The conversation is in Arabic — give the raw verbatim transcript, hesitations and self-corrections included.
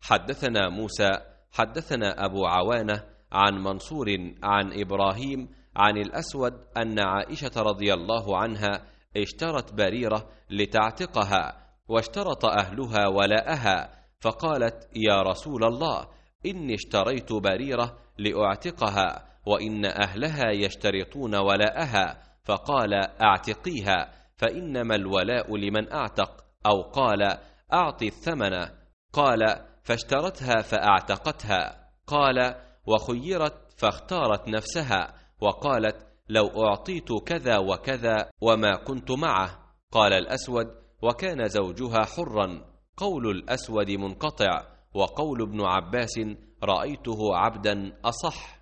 حدثنا موسى حدثنا أبو عوانة عن منصور عن إبراهيم عن الأسود أن عائشة رضي الله عنها اشترت بريرة لتعتقها، واشترط أهلها ولاءها، فقالت: يا رسول الله، إني اشتريت بريرة لأعتقها، وإن أهلها يشترطون ولاءها. فقال: أعتقيها، فإنما الولاء لمن أعتق، أو قال: أعطي الثمن. قال: فاشترتها فأعتقتها. قال: وخيرت فاختارت نفسها، وقالت: لو أعطيت كذا وكذا وما كنت معه. قال الأسود: وكان زوجها حرا. قول الأسود منقطع، وقول ابن عباس: رأيته عبدا أصح.